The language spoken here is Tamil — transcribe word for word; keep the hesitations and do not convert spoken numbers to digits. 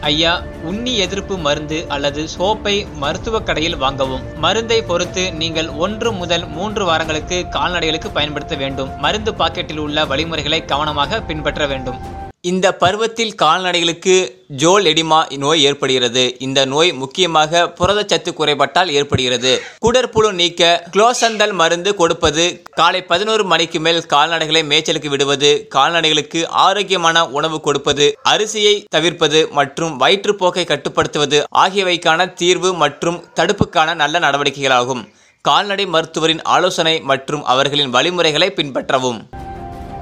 ஐயா, உண்ணி எதிர்ப்பு மருந்து அல்லது சோப்பை மருத்துவக் கடையில் வாங்கவும். மருந்தை பொறுத்து நீங்கள் ஒன்று முதல் மூன்று வாரங்களுக்கு கால்நடைகளுக்கு பயன்படுத்த வேண்டும். மருந்து பாக்கெட்டில் உள்ள வழிமுறைகளை கவனமாக பின்பற்ற வேண்டும். இந்த பருவத்தில் கால்நடைகளுக்கு ஜோல் எடிமா நோய் ஏற்படுகிறது. இந்த நோய் முக்கியமாக புரதச்சத்து குறைபாட்டால் ஏற்படுகிறது. குடற்புழு நீக்க குளோசந்தல் மருந்து கொடுப்பது, காலை பதினோரு மணிக்கு மேல் கால்நடைகளை மேய்ச்சலுக்கு விடுவது, கால்நடைகளுக்கு ஆரோக்கியமான உணவு கொடுப்பது, அரிசியை தவிர்ப்பது மற்றும் வயிற்றுப்போக்கை கட்டுப்படுத்துவது ஆகியவைக்கான தீர்வு மற்றும் தடுப்புக்கான நல்ல நடவடிக்கைகளாகும். கால்நடை மருத்துவரின் ஆலோசனை மற்றும் அவர்களின் வழிமுறைகளை பின்பற்றவும்.